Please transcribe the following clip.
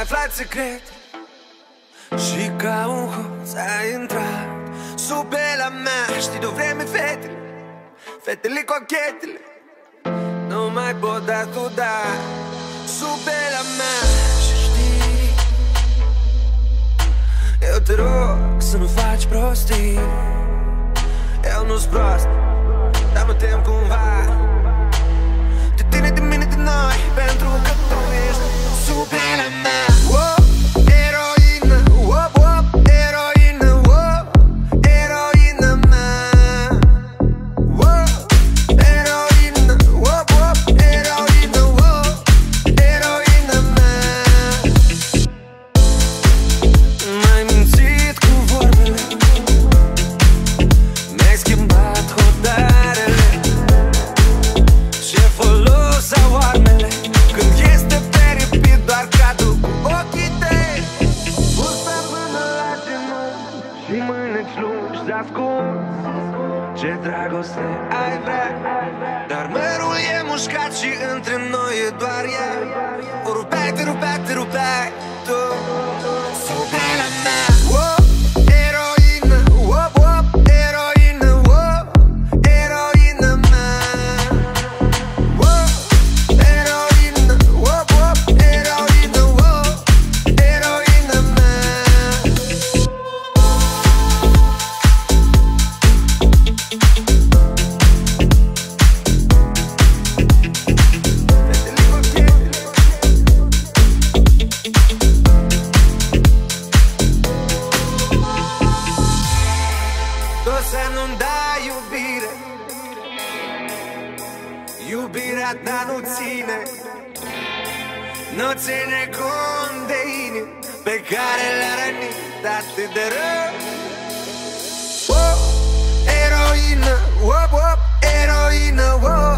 aflat secret și ca un hoț ai intrat sub pielea mea. Știi de-o vreme fetele, fetele cochetele nu mai pot da tu, da, sub pielea mea. Și știi, eu te rog să nu faci prostii. Eu nu-s prost, dar mă tem cumva de tine, de mine, de noi, pentru că tu ești sub pielea mea. Oh, eroină, oh, oh, eroină, oh, eroină mea. Oh, eroină, oh, oh, eroină, oh, eroină mea. M-ai mințit cu vorbele, mi-ai schimbat hotarele. Ce folos au armele când este peripit, doar cadu cu ochii tăi. Bursa până la genunchi și mâneci lungi de ascuns. Ce dragoste ai vrea, dar mărul e mușcat și între noi e doar ea. O rupeai, te rupeai, te rupeai tu sub pielea mea. Oh, eroină, oh, oh, eroină, oh, eroină mea. Oh, eroină, oh, oh, eroină, oh, eroină mea. Fetele cochetele tu să nu-mi dai iubire, iubirea ta nu ține, nu ține cont de inimi pe care le-a rănit atât de rău. Oh, eroină, oh, oh, eroină, oh,